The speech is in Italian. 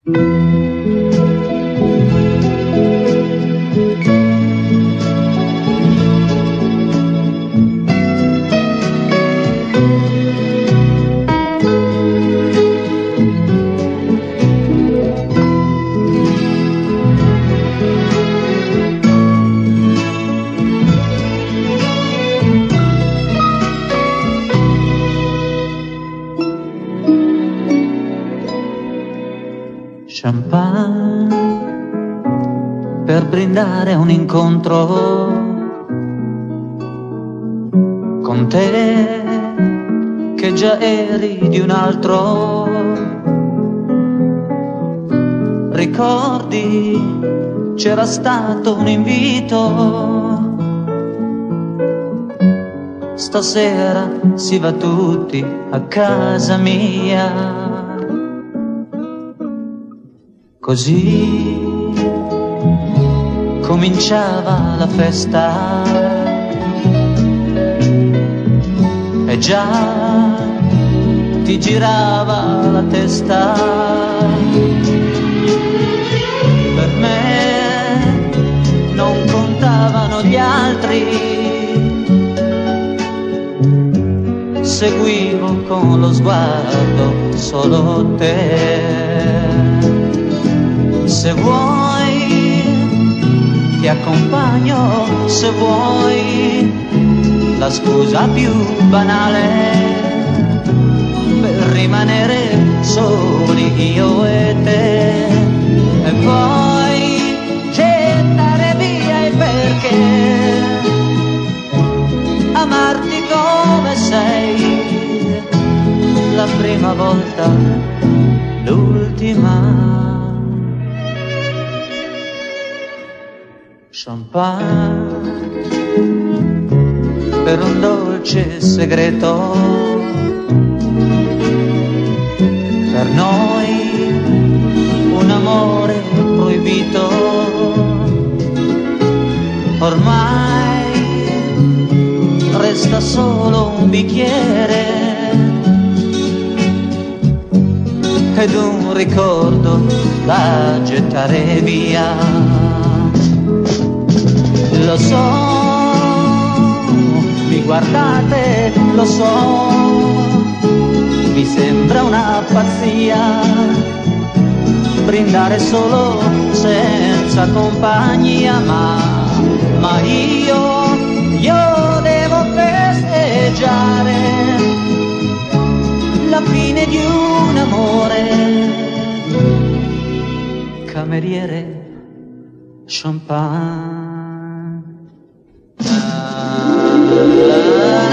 Champagne per brindare a un incontro con te che già eri di un altro. Ricordi, c'era stato un invito, stasera si va tutti a casa mia. Così cominciava la festa e già ti girava la testa. Per me non contavano gli altri, seguivo con lo sguardo solo te. Se vuoi ti accompagno, se vuoi la scusa più banale per rimanere soli io e te, e poi gettare via il perché, amarti come sei, la prima volta, l'ultima. Champagne per un dolce segreto, per noi un amore proibito. Ormai resta solo un bicchiere ed un ricordo da gettare via. Lo so, mi guardate, lo so, mi sembra una pazzia brindare solo senza compagnia, ma io devo festeggiare la fine di un amore. Cameriere, champagne.